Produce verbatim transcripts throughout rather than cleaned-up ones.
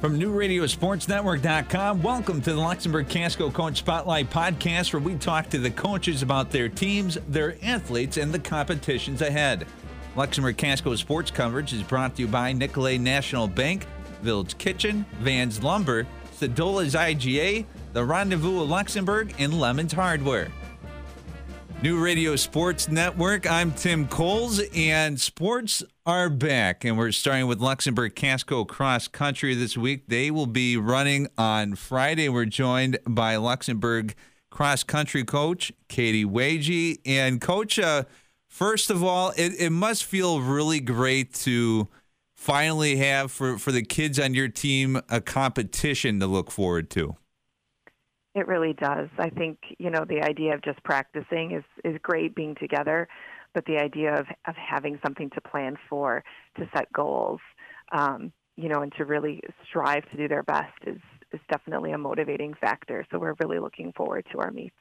From New Radio Sports Network dot com, welcome to the Luxembourg Casco Coach Spotlight Podcast, where we talk to the coaches about their teams, their athletes, and the competitions ahead. Luxembourg Casco sports coverage is brought to you by Nicolet National Bank, Village Kitchen, Vans Lumber, Sedola's I G A, The Rendezvous of Luxembourg, and Lemons Hardware. New Radio Sports Network, I'm Tim Coles, and sports are back, and we're starting with Luxembourg Casco Cross Country this week. They will be running on Friday. We're joined by Luxembourg Cross Country coach Katie Wagey. And Coach, uh, first of all, it, it must feel really great to finally have, for, for the kids on your team, a competition to look forward to. It really does. I think, you know, the idea of just practicing is, is great, being together, but the idea of, of having something to plan for, to set goals, um, you know, and to really strive to do their best is, is definitely a motivating factor. So we're really looking forward to our meets.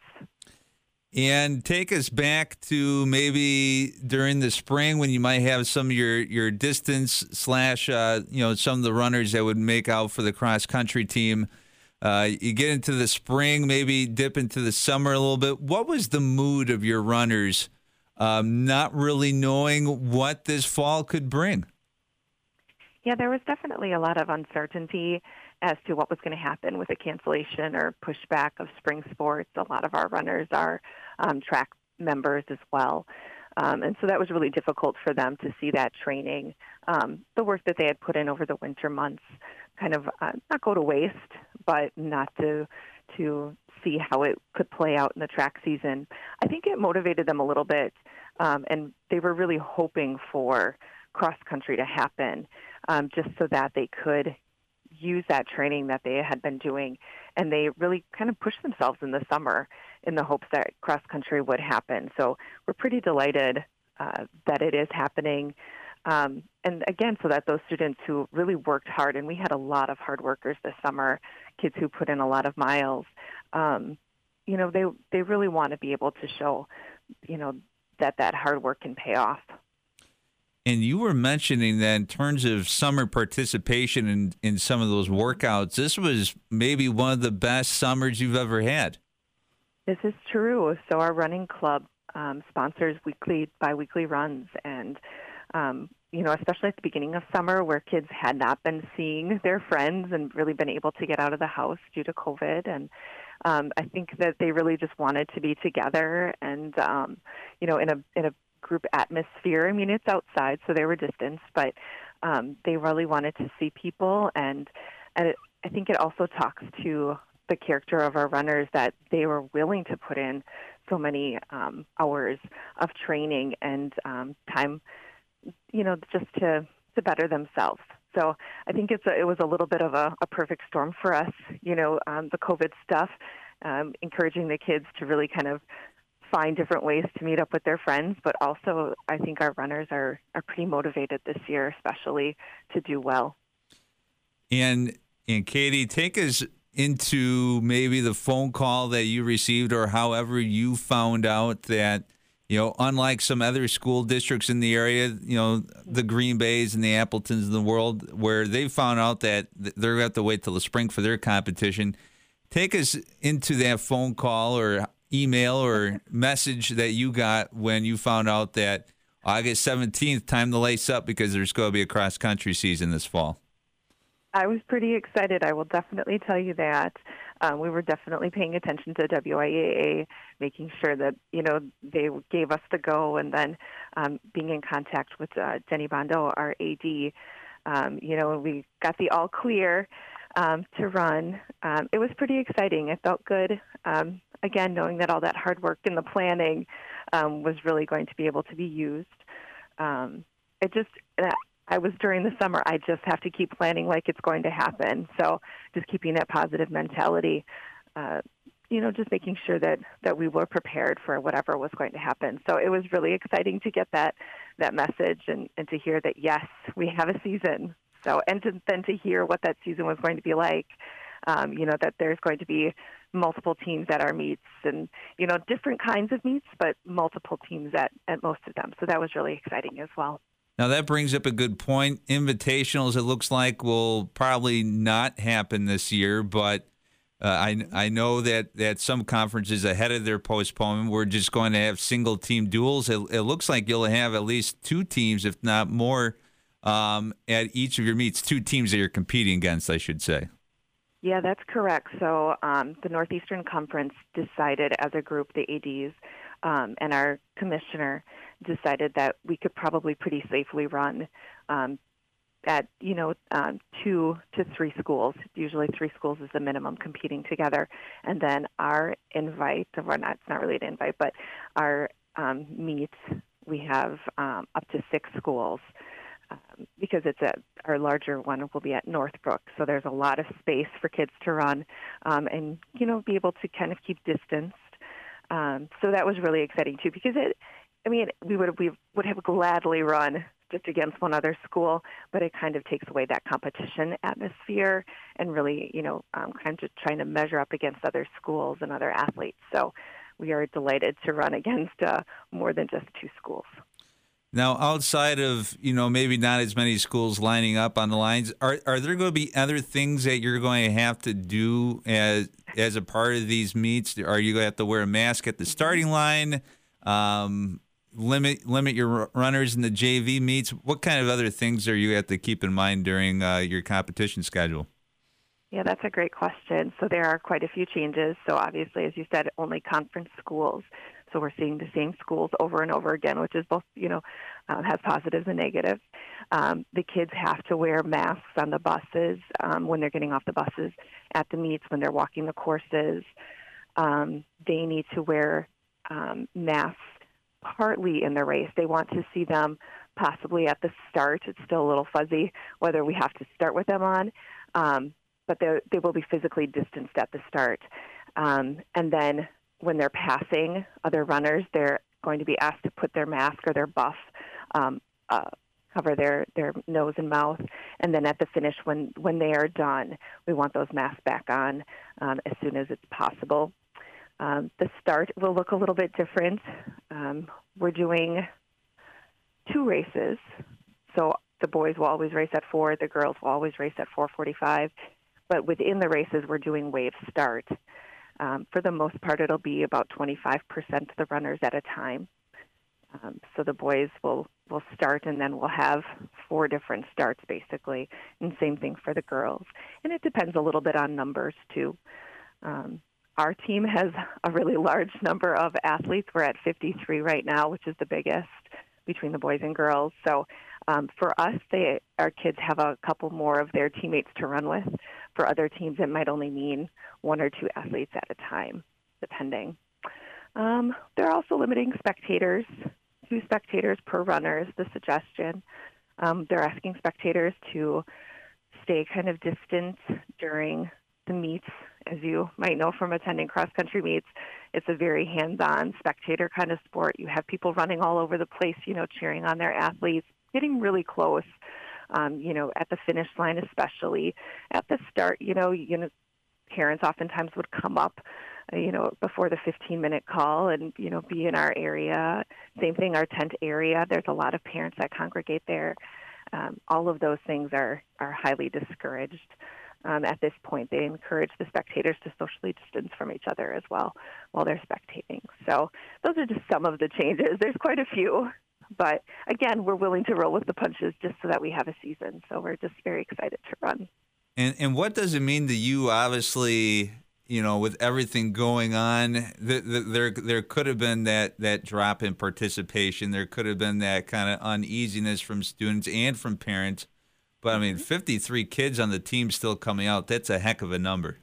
And take us back to maybe during the spring when you might have some of your, your distance slash, uh, you know, some of the runners that would make out for the cross country team. Uh, you get into the spring, maybe dip into the summer a little bit. What was the mood of your runners, um, not really knowing what this fall could bring? Yeah, there was definitely a lot of uncertainty as to what was going to happen with the cancellation or pushback of spring sports. A lot of our runners are um, track members as well. Um, and so that was really difficult for them to see that training, um, the work that they had put in over the winter months, kind of uh, not go to waste, but not to to see how it could play out in the track season. I think it motivated them a little bit, um, and they were really hoping for cross country to happen, um, just so that they could use that training that they had been doing, and they really kind of pushed themselves in the summer in the hopes that cross country would happen. So we're pretty delighted uh, that it is happening. Um, and again, so that those students who really worked hard, and we had a lot of hard workers this summer, kids who put in a lot of miles, um, you know, they they really want to be able to show, you know, that that hard work can pay off. And you were mentioning that in terms of summer participation in, in some of those workouts, this was maybe one of the best summers you've ever had. This is true. So our running club um, sponsors weekly, biweekly runs, and Um, you know, especially at the beginning of summer where kids had not been seeing their friends and really been able to get out of the house due to COVID. And um, I think that they really just wanted to be together and, um, you know, in a in a group atmosphere. I mean, it's outside, so they were distanced, but um, they really wanted to see people. And, and it, I think it also talks to the character of our runners that they were willing to put in so many um, hours of training and um, time, you know, just to, to better themselves. So I think it's a, it was a little bit of a, a perfect storm for us, you know, um, the COVID stuff, um, encouraging the kids to really kind of find different ways to meet up with their friends. But also I think our runners are, are pretty motivated this year, especially to do well. And, and Katie, take us into maybe the phone call that you received or however you found out that, you know, unlike some other school districts in the area, you know, the Green Bays and the Appletons of the world, where they found out that they're going to have to wait till the spring for their competition. Take us into that phone call or email or message that you got when you found out that August seventeenth, time to lace up because there's going to be a cross-country season this fall. I was pretty excited. I will definitely tell you that. Um, we were definitely paying attention to W I A A, making sure that, you know, they gave us the go, and then um, being in contact with uh, Jenny Bondo, our A D. Um, you know, we got the all clear um, to run. Um, it was pretty exciting. It felt good. Um, again, knowing that all that hard work in the planning um, was really going to be able to be used. Um, it just... Uh, I was during the summer, I just have to keep planning like it's going to happen. So just keeping that positive mentality, uh, you know, just making sure that, that we were prepared for whatever was going to happen. So it was really exciting to get that, that message and, and to hear that, yes, we have a season. So, and to, then to hear what that season was going to be like, um, you know, that there's going to be multiple teams at our meets and, you know, different kinds of meets, but multiple teams at, at most of them. So that was really exciting as well. Now, that brings up a good point. Invitationals, it looks like, will probably not happen this year, but uh, I I know that, that some conferences ahead of their postponement were just going to have single-team duels. It, it looks like you'll have at least two teams, if not more, um, at each of your meets, two teams that you're competing against, I should say. Yeah, that's correct. So um, the Northeastern Conference decided as a group, the A Ds um, and our commissioner decided that we could probably pretty safely run um, at, you know, um, two to three schools. Usually three schools is the minimum competing together. And then our invite, or not, it's not really an invite, but our um, meets, we have um, up to six schools. Um, because it's a, our larger one will be at Northbrook, so there's a lot of space for kids to run um, and, you know, be able to kind of keep distanced. Um, so that was really exciting, too, because, it, I meof we would, we would have gladly run just against one other school, but it kind of takes away that competition atmosphere and really, you know, um, kind of trying to measure up against other schools and other athletes. So we are delighted to run against uh, more than just two schools. Now, outside of, you know, maybe not as many schools lining up on the lines, are are there going to be other things that you're going to have to do as as a part of these meets? Are you going to have to wear a mask at the starting line? Um, limit limit your runners in the J V meets? What kind of other things are you going to have to keep in mind during uh, your competition schedule? Yeah, that's a great question. So there are quite a few changes. So obviously, as you said, only conference schools. So we're seeing the same schools over and over again, which is both, you know, uh, has positives and negatives. Um, the kids have to wear masks on the buses um, when they're getting off the buses at the meets, when they're walking the courses. Um, they need to wear um, masks partly in the race. They want to see them possibly at the start. It's still a little fuzzy whether we have to start with them on, um, but they will be physically distanced at the start. Um, and then when they're passing other runners, they're going to be asked to put their mask or their buff, um, uh, cover their, their nose and mouth. And then at the finish, when, when they are done, we want those masks back on um, as soon as it's possible. Um, the start will look a little bit different. Um, we're doing two races. So the boys will always race at four. The girls will always race at four forty-five. But within the races, we're doing wave start. Um, for the most part, it'll be about twenty-five percent of the runners at a time. Um, so the boys will, will start, and then we'll have four different starts, basically, and same thing for the girls. And it depends a little bit on numbers, too. Um, our team has a really large number of athletes. We're at fifty-three right now, which is the biggest between the boys and girls. So um, for us, they, our kids have a couple more of their teammates to run with. For other teams, it might only mean one or two athletes at a time, depending. Um, they're also limiting spectators, two spectators per runner is the suggestion. Um, they're asking spectators to stay kind of distant during the meets. As you might know from attending cross-country meets, it's a very hands-on spectator kind of sport. You have people running all over the place, you know, cheering on their athletes, getting really close. Um, you know, at the finish line, especially at the start, you know, you know, parents oftentimes would come up, uh, you know, before the fifteen-minute call and, you know, be in our area. Same thing, our tent area. There's a lot of parents that congregate there. Um, all of those things are, are highly discouraged. Um, at this point, they encourage the spectators to socially distance from each other as well while they're spectating. So those are just some of the changes. There's quite a few. But, again, we're willing to roll with the punches just so that we have a season. So we're just very excited to run. And and what does it mean to you, obviously, you know, with everything going on, the, the, there there could have been that, that drop in participation. There could have been that kind of uneasiness from students and from parents. But, I mean, fifty-three kids on the team still coming out, that's a heck of a number.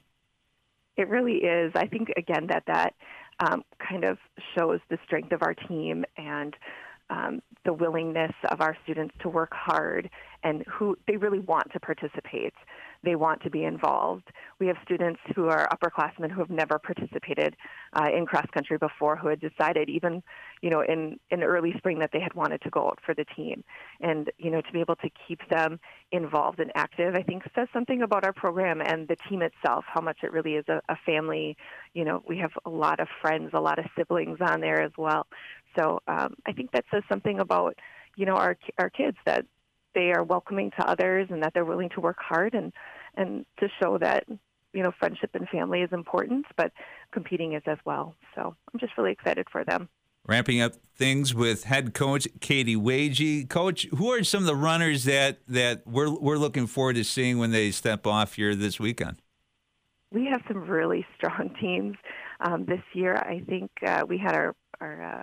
It really is. I think, again, that that um, kind of shows the strength of our team and Um, the willingness of our students to work hard and who they really want to participate. They want to be involved. We have students who are upperclassmen who have never participated uh, in cross-country before, who had decided even, you know, in, in early spring that they had wanted to go out for the team. And, you know, to be able to keep them involved and active, I think says something about our program and the team itself, how much it really is a, a family. You know, we have a lot of friends, a lot of siblings on there as well. So um, I think that says something about, you know, our our kids, that they are welcoming to others and that they're willing to work hard and, and to show that, you know, friendship and family is important, but competing is as well. So I'm just really excited for them. Wrapping up things with head coach Katie Wagey. Coach, who are some of the runners that, that we're we're looking forward to seeing when they step off here this weekend? We have some really strong teams um, this year. I think uh, we had our, our uh,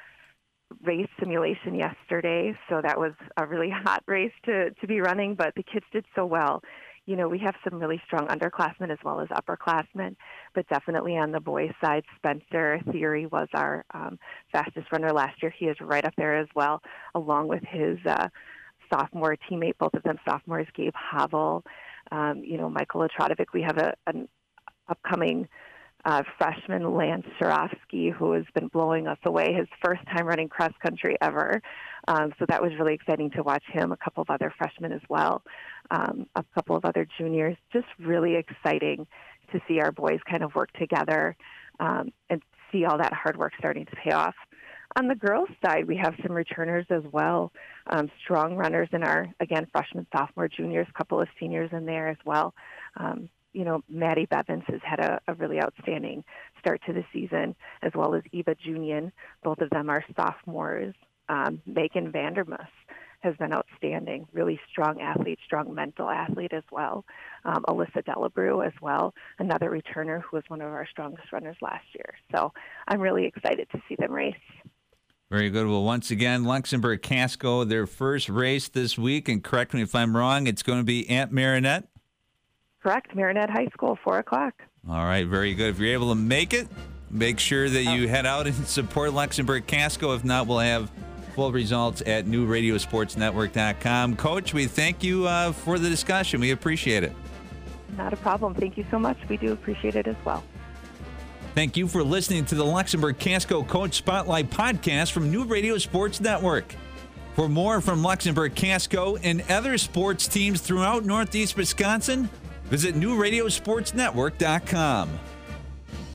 race simulation yesterday, so that was a really hot race to, to be running, but the kids did so well. You know, we have some really strong underclassmen as well as upperclassmen, but definitely on the boys' side, Spencer Theory was our um, fastest runner last year. He is right up there as well, along with his uh, sophomore teammate, both of them sophomores, Gabe Havel. Um, you know, Michael Otradovic. We have a, an upcoming uh, freshman, Lance Sharofsky, who has been blowing us away, his first time running cross country ever. Um, so that was really exciting to watch him, a couple of other freshmen as well, um, a couple of other juniors. Just really exciting to see our boys kind of work together um, and see all that hard work starting to pay off. On the girls' side, we have some returners as well, um, strong runners in our, again, freshmen, sophomore, juniors, a couple of seniors in there as well. Um, you know, Maddie Bevins has had a, a really outstanding start to the season, as well as Eva Junian. Both of them are sophomores. Um, Megan Vandermus has been outstanding, really strong athlete, strong mental athlete as well. Um, Alyssa Delabrew as well, another returner who was one of our strongest runners last year. So I'm really excited to see them race. Very good. Well, once again, Luxembourg Casco, their first race this week, and correct me if I'm wrong, it's going to be at Marinette? Correct, Marinette High School, four o'clock. All right, very good. If you're able to make it, make sure that you head out and support Luxembourg Casco. If not, we'll have full results at new radio sports network dot com. Coach, we thank you uh, for the discussion. We appreciate it. Not a problem. Thank you so much. We do appreciate it as well. Thank you for listening to the Luxembourg Casco Coach Spotlight podcast from New Radio Sports Network. For more from Luxembourg Casco and other sports teams throughout Northeast Wisconsin, visit new radio sports network dot com.